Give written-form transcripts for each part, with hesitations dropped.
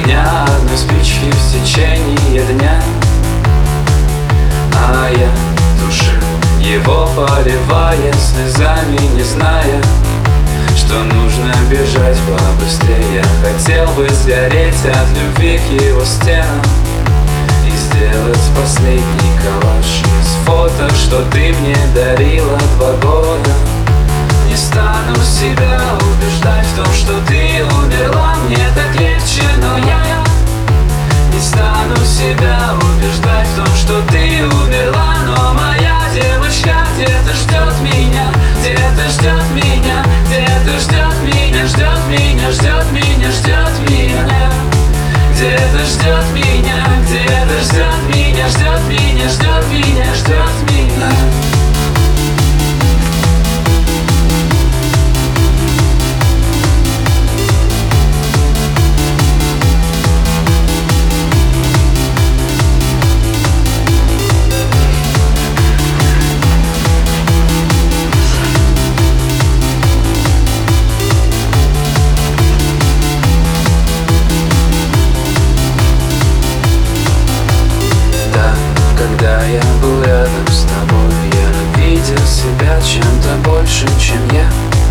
огня одной спички в течение дня, а я тушил его, поливая слезами, не зная, что нужно бежать побыстрее. Хотел бы сгореть от любви к его стенам и сделать последний коллаж из фото, что ты мне дарила 2 года. Не стану себя убеждать в том, что ты умерла, мне так легче, но я не стану себя убеждать в том, что ты умерла, но моя девочка где-то ждет меня, где-то ждет меня, где-то ждет меня, ждет меня, ждет меня, ждет меня, где-то ждет меня, где-то ждет меня, ждет меня, ждет меня, ждет меня. Когда я был рядом с тобой, я видел себя чем-то большим, чем я.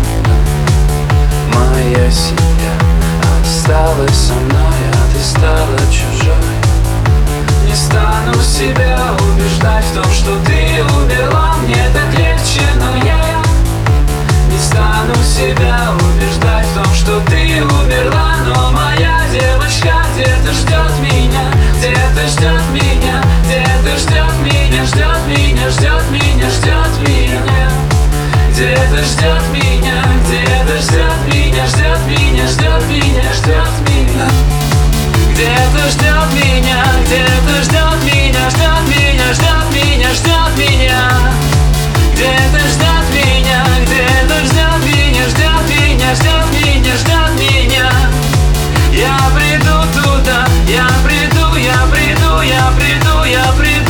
Моя семья осталась со мной, а ты стала чужой. Не стану себя убеждать в том, что ты умерла, мне так легче, но я не стану себя убеждать в том, что ты умерла, но моя девочка где-то ждет меня, где-то ждет меня, где-то ждет меня, ждет меня, ждет меня, ждет меня, где-то ждет меня, где-то ждет меня, ждет меня, ждет меня, ждет меня, где-то ждет меня, где-то ждет меня, ждет меня, ждет меня, ждет меня, где-то ждет меня, где-то ждет меня, ждет меня, ждет меня, ждет меня. Я приду туда, я приду, я приду, я приду, я приду.